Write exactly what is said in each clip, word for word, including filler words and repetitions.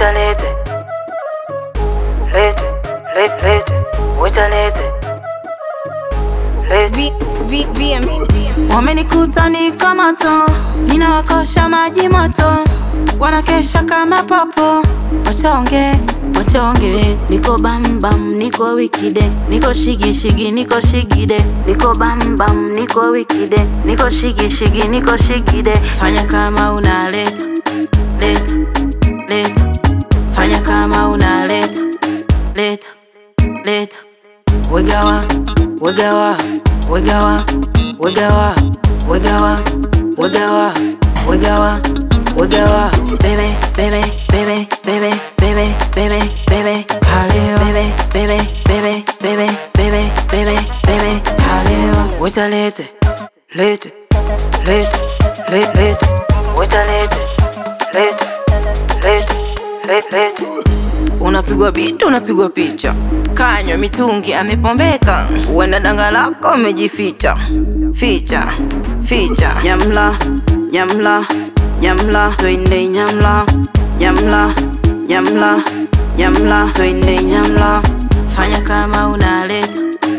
Waiter lete, lete, lete, lete, waiter lete, lete. V, V, V M. Wamenikuta ni kama to, ninawakosha maji moto, wanakesha kama popo. Wachonge, wachonge, niko bam bam, niko wikide, niko shigi shigi, niko shigide, niko bam bam, niko wikide, niko shigi shigi, niko shigide. Fanya kama unaleta, leta, leta, fanya kama unaleta, leta, leta. Wegawa, wegawa, wegawa, wegawa, wegawa, wegawa, wegawa, wegawa. Baby, baby, baby, baby, baby, baby, baby, Haleo. Baby, baby, baby, baby, baby, baby, baby, Haleo. Waiter lete, lete, lete, lete, lete. Waiter lete, lete, lete, lete, lete. Unapigwa beat, unapigwa picha, kanywa mitungi amepombeka, uenda danga lako umejificha, ficha, ficha. Nyamla, nyamla, nyamla, twende nyamla, nyamla, nyamla, nyamla, twende nyamla. Fanya kama unaleta,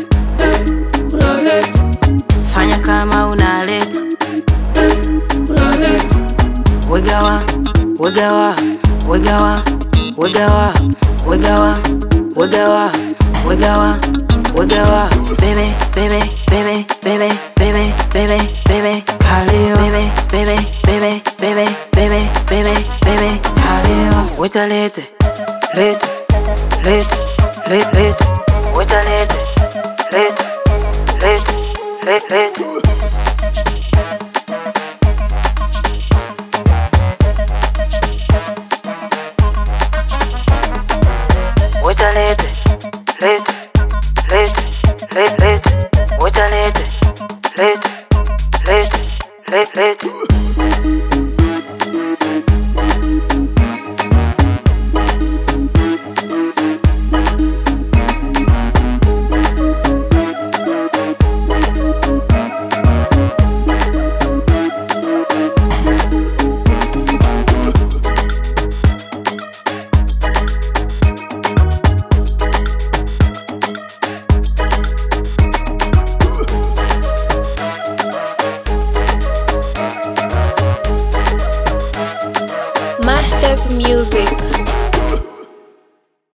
fanya kama unaleta, wegawa, wegawa, wegawa, wegawa, wegawa, wegawa, wegawa, wegawa. Baby, baby, baby, baby, baby, baby, baby, Haleo. Baby, baby, baby, baby, baby, baby, baby, Haleo. Waiter lete, lete, lete, lete, lete. Waiter lete, lete, lete, lete, lete. Waiter lete, lete, lete, lete, lete.